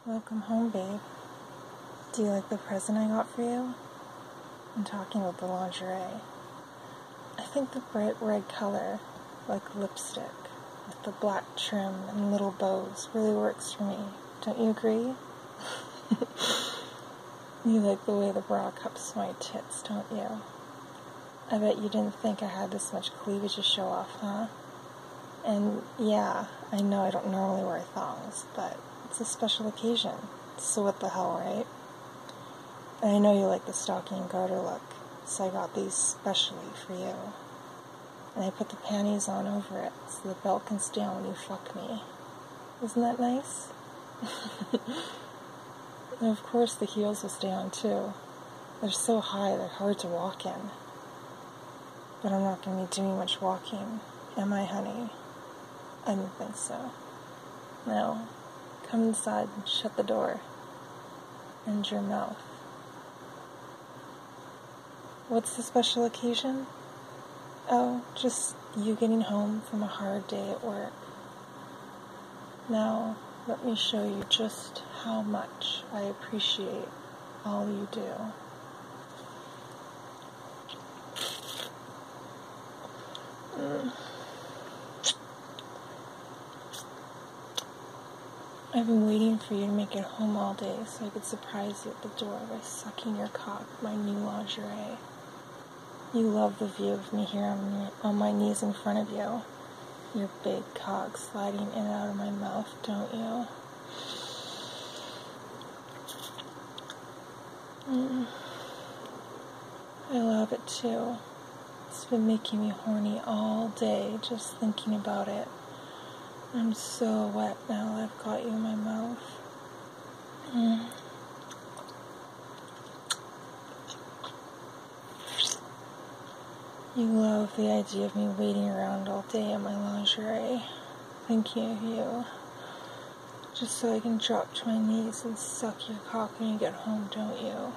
Welcome home, babe. Do you like the present I got for you? I'm talking about the lingerie. I think the bright red color, like lipstick, with the black trim and little bows, really works for me. Don't you agree? You like the way the bra cups my tits, don't you? I bet you didn't think I had this much cleavage to show off, huh? And yeah, I know I don't normally wear thongs, but it's a special occasion, so what the hell, right? And I know you like the stocking and garter look, so I got these specially for you. And I put the panties on over it, so the belt can stay on when you fuck me. Isn't that nice? And of course the heels will stay on too. They're so high, they're hard to walk in. But I'm not going to be doing much walking, am I, honey? I didn't think so. Now, come inside and shut the door. And your mouth. What's the special occasion? Oh, just you getting home from a hard day at work. Now, let me show you just how much I appreciate all you do. I've been waiting for you to make it home all day so I could surprise you at the door by sucking your cock, my new lingerie. You love the view of me here on my knees in front of you. Your big cock sliding in and out of my mouth, don't you? I love it too. It's been making me horny all day just thinking about it. I'm so wet now that I've got you in my mouth. You love the idea of me waiting around all day in my lingerie, thinking of you, just so I can drop to my knees and suck your cock when you get home, don't you?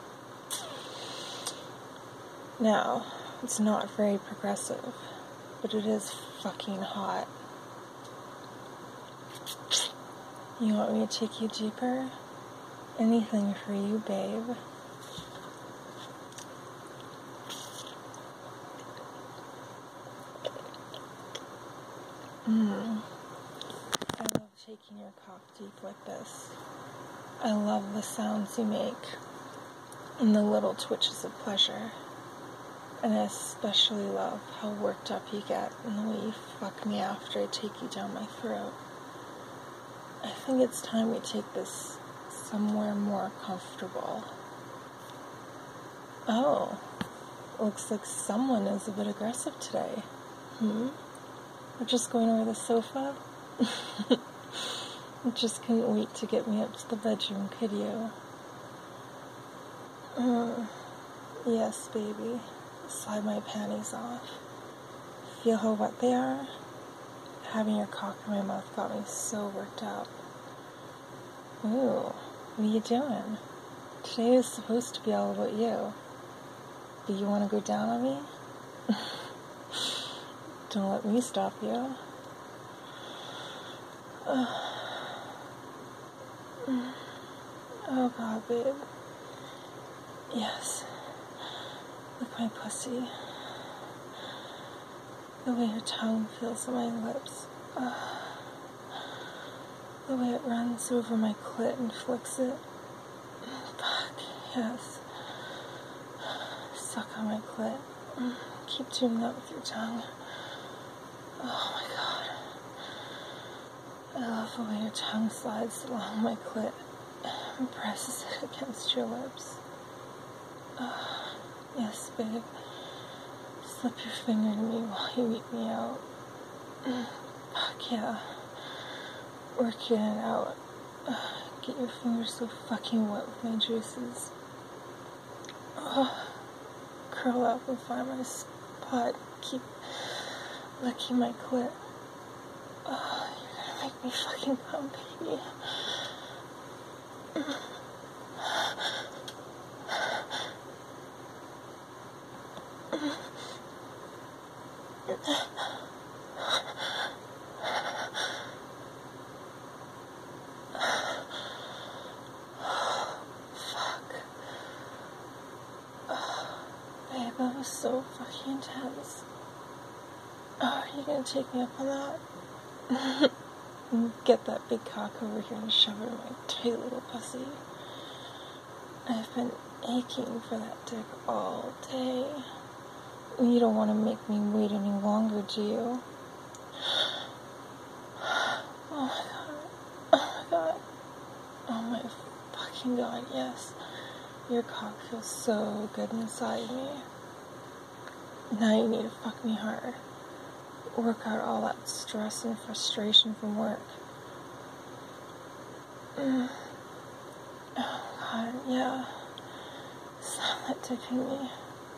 Now, it's not very progressive, but it is fucking hot. You want me to take you deeper? Anything for you, babe. I love taking your cock deep like this. I love the sounds you make and the little twitches of pleasure. And I especially love how worked up you get and the way you fuck me after I take you down my throat. I think it's time we take this somewhere more comfortable. Oh, looks like someone is a bit aggressive today. We're just going over the sofa? You just couldn't wait to get me up to the bedroom, could you? Yes, baby. Slide my panties off. Feel how wet they are? Having your cock in my mouth got me so worked up. Ooh, what are you doing? Today is supposed to be all about you. Do you want to go down on me? Don't let me stop you. Oh God, babe. Yes. Lick my pussy. The way your tongue feels on my lips. The way it runs over my clit and flicks it. Fuck, yes. Suck on my clit. Keep doing that with your tongue. Oh my God. I love the way your tongue slides along my clit and presses it against your lips. Yes, babe. Slip your finger to me while you eat me out. Fuck yeah. Work in and out. Get your fingers so fucking wet with my juices. Curl up and find my spot. Keep licking my clit. You're gonna make me fucking come, baby. was so fucking intense. Oh, are you gonna take me up on that? Get that big cock over here and shove it in my tight little pussy. I've been aching for that dick all day. You don't want to make me wait any longer, do you? Oh my god. Oh my god. Oh my fucking god, yes. Your cock feels so good inside me. Now you need to fuck me hard. Work out all that stress and frustration from work. Oh god, yeah. Slam that dick in me.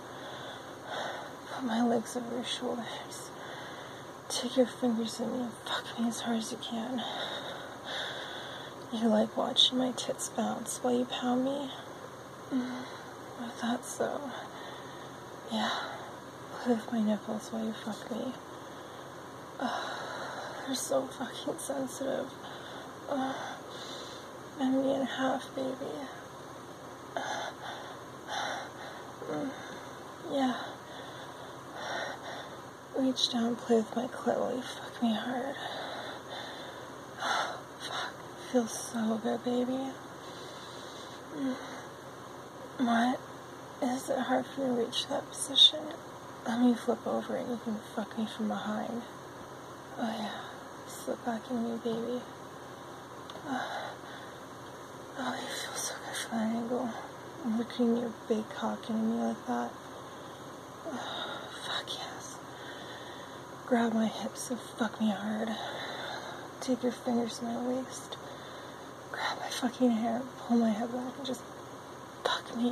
Put my legs over your shoulders. Take your fingers in me and fuck me as hard as you can. You like watching my tits bounce while you pound me? I thought so. Yeah. Play with my nipples while you fuck me. They're so fucking sensitive. Bend me in half, baby. Yeah. Reach down and play with my clit while you fuck me hard. Fuck. Feels so good, baby. What? Is it hard for you to reach that position? Let me flip over and you can fuck me from behind. Oh yeah. Slip back in me, baby. Oh, you feel so good from that angle. Looking your big cock into me like that. Fuck yes. Grab my hips and fuck me hard. Take your fingers to my waist. Grab my fucking hair, pull my head back, and just fuck me.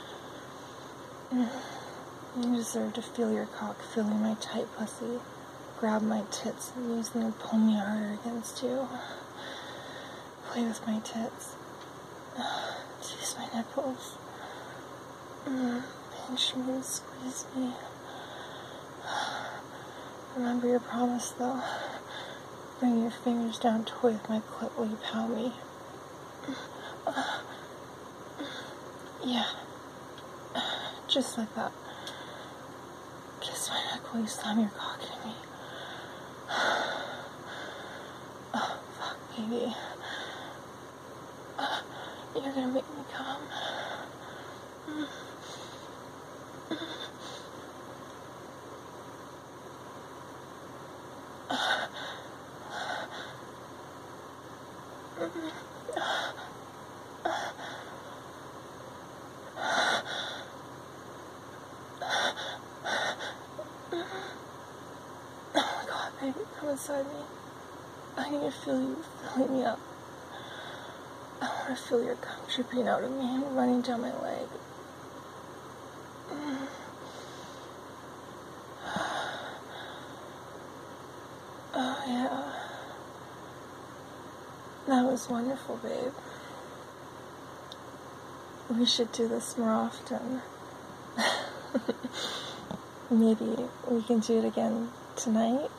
You deserve to feel your cock filling my tight pussy. Grab my tits and use them to pull me harder against you. Play with my tits. Tease my nipples. Pinch me and squeeze me. Remember your promise, though. Bring your fingers down, toy with my clit while you pound me. Yeah. Just like that. Kiss my neck while you slam your cock in me. Oh, fuck, baby. You're gonna make me come. Oh my god, baby, come inside me. I need to feel you filling me up. I want to feel your cum dripping out of me and running down my leg. Oh yeah. That was wonderful, babe. We should do this more often. Maybe we can do it again tonight.